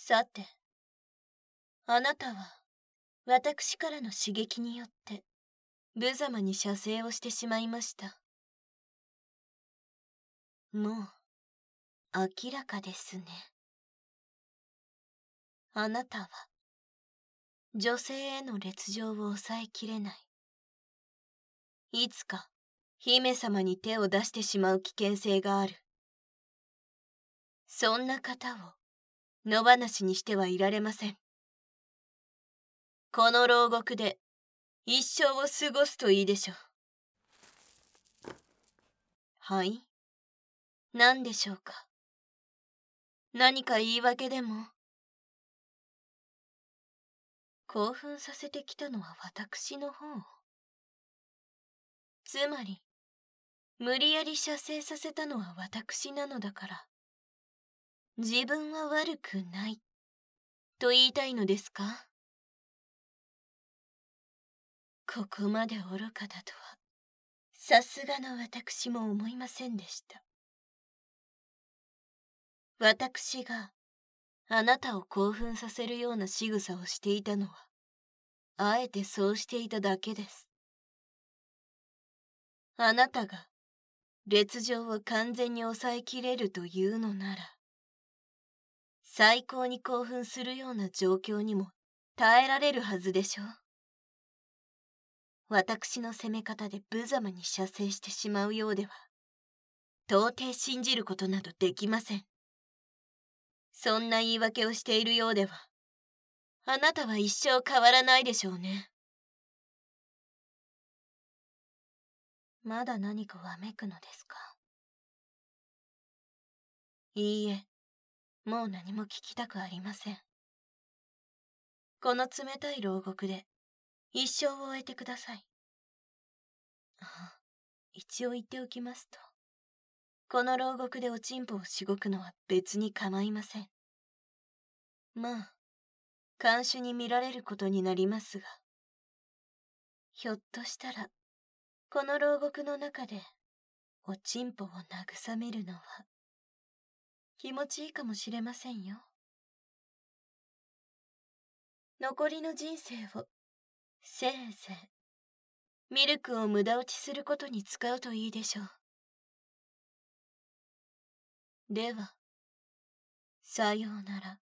さて、あなたは私からの刺激によって無様に射精をしてしまいました。もう明らかですね。あなたは女性への烈情を抑えきれない。いつか姫様に手を出してしまう危険性がある。そんな方を野放しにしてはいられません。この牢獄で一生を過ごすといいでしょう。はい？何でしょうか。何か言い訳でも。興奮させてきたのは私の方。つまり、無理やり射精させたのは私なのだから、自分は悪くない、と言いたいのですか？ここまで愚かだとは、さすがの私も思いませんでした。私があなたを興奮させるような仕草をしていたのは、あえてそうしていただけです。あなたが烈情を完全に抑えきれるというのなら、最高に興奮するような状況にも耐えられるはずでしょう。私の攻め方で無様に射精してしまうようでは、到底信じることなどできません。そんな言い訳をしているようでは、あなたは一生変わらないでしょうね。まだ何かわめくのですか？いいえ、もう何も聞きたくありません。この冷たい牢獄で一生を終えてください。一応言っておきますと、この牢獄でおちんぽをしごくのは別に構いません。まあ、看守に見られることになりますが、ひょっとしたら、この牢獄の中でおちんぽを慰めるのは気持ちいいかもしれませんよ。残りの人生をせいぜいミルクを無駄落ちすることに使うといいでしょう。では、さようなら。